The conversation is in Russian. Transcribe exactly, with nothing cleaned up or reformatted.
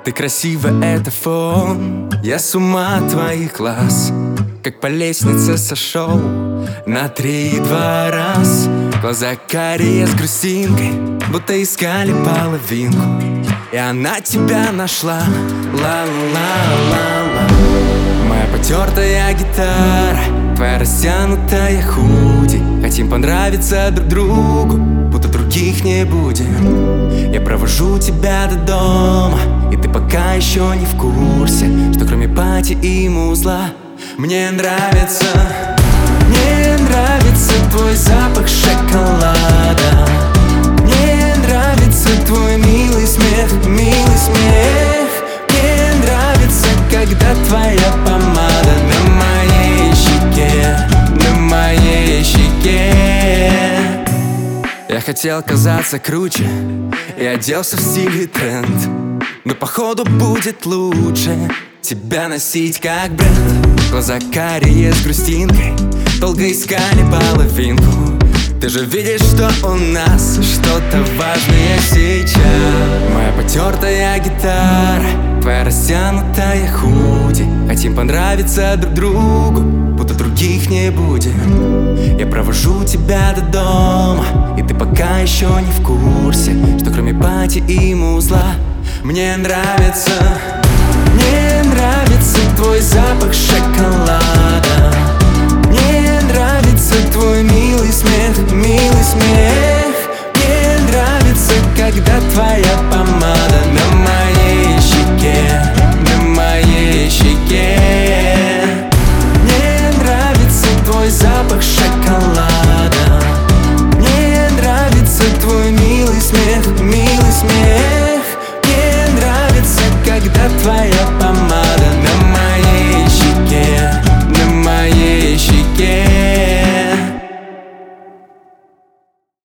Ты красива, это фон. Я с ума от твоих глаз, как по лестнице сошел на три-два раз. Глаза карие с грустинкой, будто искали половинку, и она тебя нашла. Ла-ла-ла-ла-ла. Моя потертая гитара, твоя растянутая худи. Хотим понравиться друг другу, будто других не будет. Я провожу тебя до дома, и ты пока еще не в курсе, что кроме пати и музла мне нравится. Мне нравится твой запах шоколада. Мне нравится твой милый смех, милый смех. Мне нравится, когда твоя помада на моей щеке, на моей щеке. Я хотел казаться круче и оделся в стиле тренд, но походу будет лучше тебя носить как бренд. Глаза карие с грустинкой, долго искали половинку. Ты же видишь, что у нас что-то важное сейчас. Моя потертая гитара, твоя растянутая худи. Хотим понравиться друг другу, будто других не будет. Я провожу тебя до дома, и ты пока еще не в курсе, что кроме пати и музла мне нравится. Мне нравится твой запах шоколада. Мне нравится твой милый смех, милый смех. Мне нравится, когда твоя помада на моей щеке, на моей щеке. Мне нравится твой запах шоколада. Мне нравится твой милый смех, милый